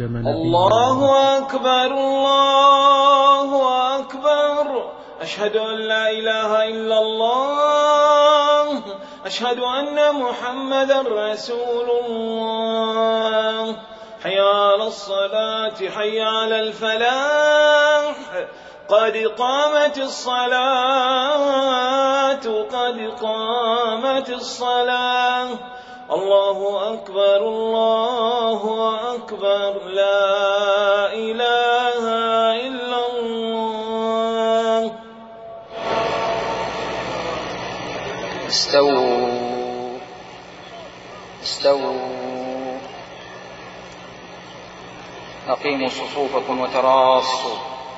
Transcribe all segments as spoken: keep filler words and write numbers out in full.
وسلم نبينا. الله أكبر الله أكبر. أشهد أن لا إله إلا الله. أشهد أن محمدا رسول الله. حي على الصلاة حي على الفلاح. قد قامت الصلاة قد قامت الصلاة. الله أكبر الله أكبر. لا إله إلا الله. استووا استووا أقيموا صفوفكم وتراصوا.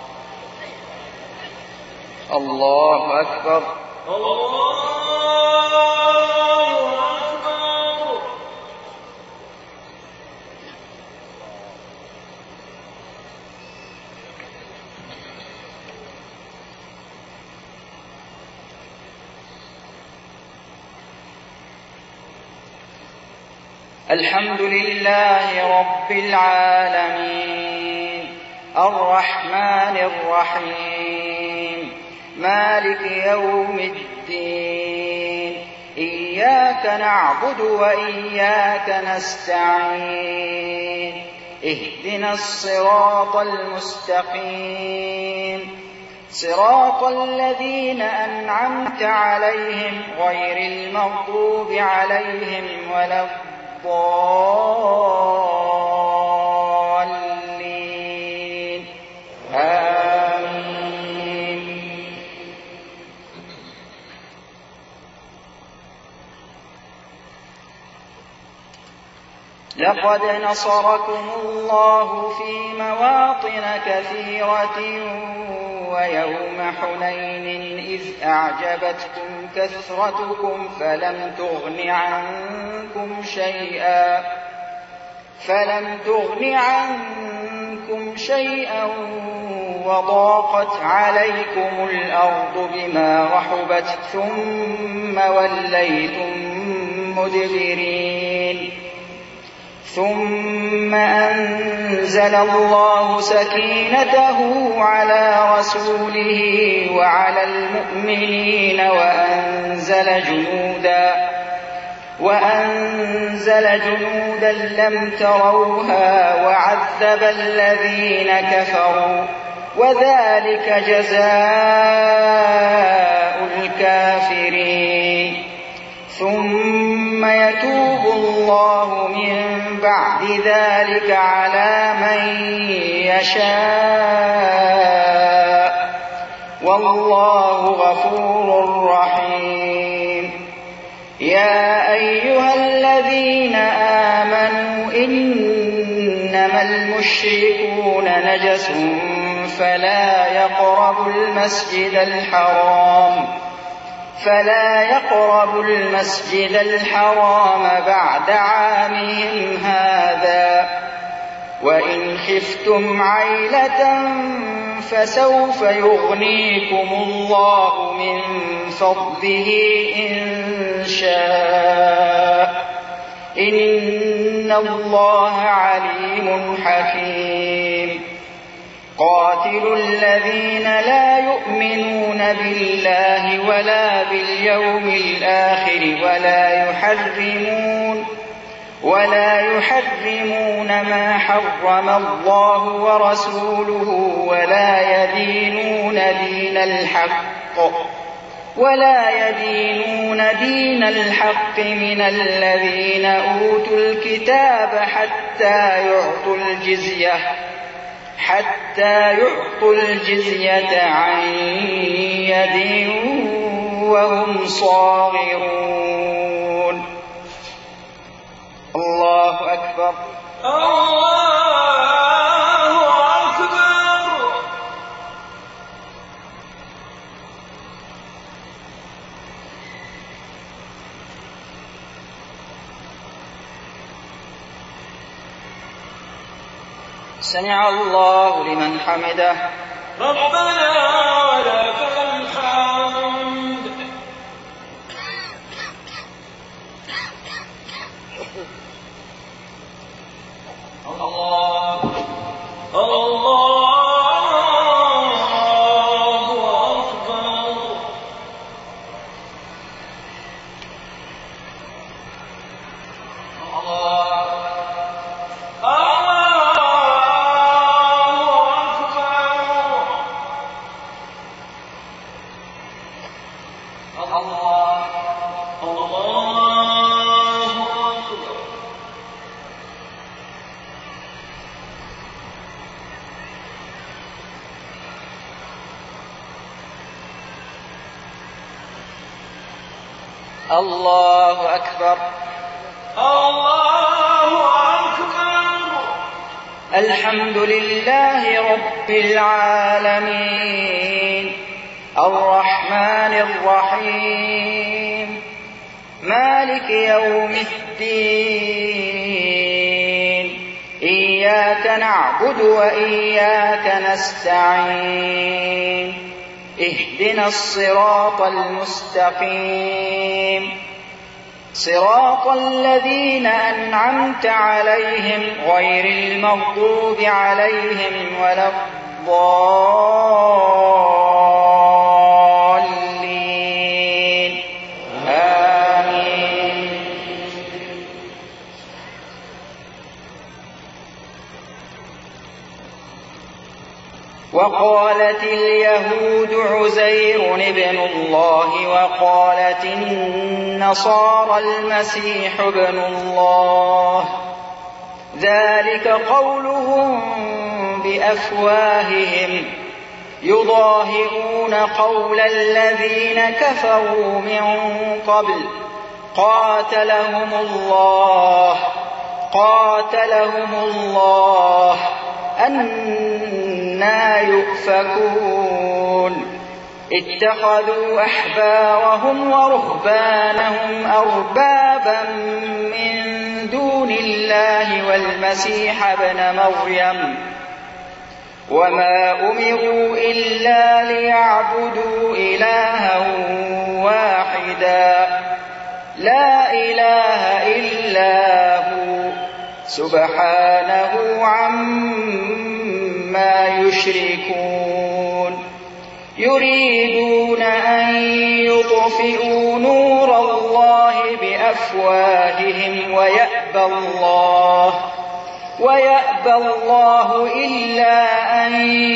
الله أكبر الله أكبر. الحمد لله رب العالمين الرحمن الرحيم مالك يوم الدين. إياك نعبد وإياك نستعين. اهدنا الصراط المستقيم صراط الذين أنعمت عليهم غير المغضوب عليهم ولا الضالين. آمين. لقد نصركم الله في مواطن كثيرة ويوم حنين إذ أعجبتكم كثرتكم فلم تغن عنكم شيئا فلم تغن عنكم شيئا وضاقت عليكم الأرض بما رحبت ثم وليتم مدبرين. ثم أنزل الله سكينته على رسوله وعلى المؤمنين وأنزل جنودا وأنزل جنودا لم تروها وعذب الذين كفروا وذلك جزاء الكافرين. ثم يتوب الله من بعد ذلك على من يشاء والله غفور رحيم. يا أيها الذين آمنوا إنما المشركون نجس فلا يقربوا المسجد الحرام فلا يقربوا المسجد الحرام بعد عامهم هذا. وإن خفتم عيلة فسوف يغنيكم الله من فضله إن شاء. إن الله عليم حكيم. قاتلوا الذين لا يؤمنون بالله ولا باليوم الآخر ولا يحرمون ولا يحرمون ما حرم الله ورسوله ولا يدينون دين الحق ولا يدينون دين الحق من الذين أوتوا الكتاب حتى يعطوا الجزية حتى يعطوا الجزية عن يد وهم صاغرون. الله أكبر. الله أكبر. سمع الله لمن حمده. ربنا ولك الحمد. الله الله أكبر. الله أكبر. الحمد لله رب العالمين الرحمن الرحيم مالك يوم الدين إياك نعبد وإياك نستعين اهدنا الصراط المستقيم صراط الذين أنعمت عليهم غير المغضوب عليهم ولا الضالين آمين. وقالت اليهود عزير ابن الله وقالت النصارى المسيح ابن الله ذلك قولهم بأفواههم يضاهئون قول الذين كفروا من قبل قاتلهم الله قاتلهم الله أنى يؤفكون اتخذوا أحبارهم ورهبانهم أربابا من دون الله والمسيح ابن مريم وما أمروا إلا ليعبدوا إلها واحدا لا إله إلا هو سبحانه عما يشركون يريدون أن يطفئوا نور الله بأفواههم ويأبى الله ويأبى الله إلا أن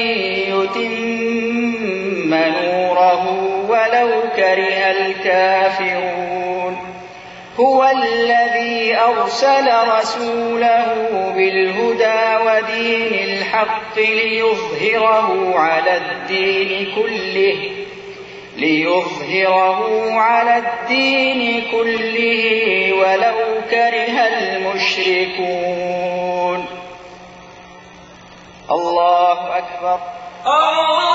يتم نوره ولو كره الكافرون هو الذي أرسل رسوله بالهدى ودين الحق ليظهره على الدين كله ليظهره على الدين كله ولو كره المشركون. الله أكبر. الله